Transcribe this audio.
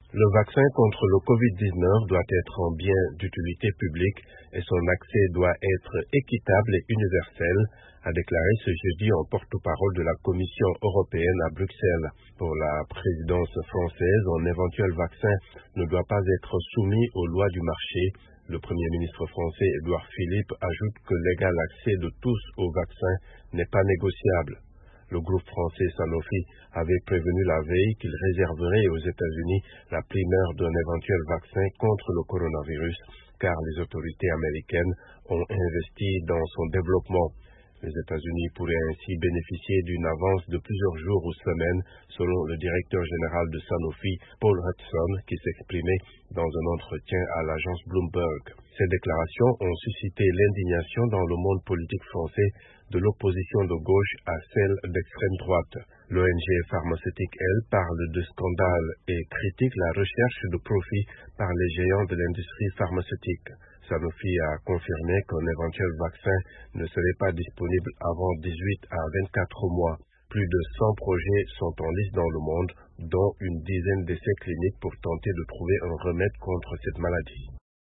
Le vaccin contre le Covid-19 doit être un bien d'utilité publique et son accès doit être équitable et universel, a déclaré ce jeudi en porte-parole de la Commission européenne à Bruxelles. Pour la présidence française, un éventuel vaccin ne doit pas être soumis aux lois du marché. Le Premier ministre français Édouard Philippe ajoute que l'égal accès de tous au vaccin n'est pas négociable. Le groupe français Sanofi avait prévenu la veille qu'il réserverait aux États-Unis la primeur d'un éventuel vaccin contre le coronavirus, car les autorités américaines ont investi dans son développement. Les États-Unis pourraient ainsi bénéficier d'une avance de plusieurs jours ou semaines, selon le directeur général de Sanofi, Paul Hudson, qui s'exprimait dans un entretien à l'agence Bloomberg. Ces déclarations ont suscité l'indignation dans le monde politique français, de l'opposition de gauche à celle d'extrême droite. L'ONG pharmaceutique, elle, parle de scandale et critique la recherche de profit par les géants de l'industrie pharmaceutique. Sanofi a confirmé qu'un éventuel vaccin ne serait pas disponible avant 18 à 24 mois. Plus de 100 projets sont en liste dans le monde, dont une dizaine d'essais cliniques pour tenter de trouver un remède contre cette maladie.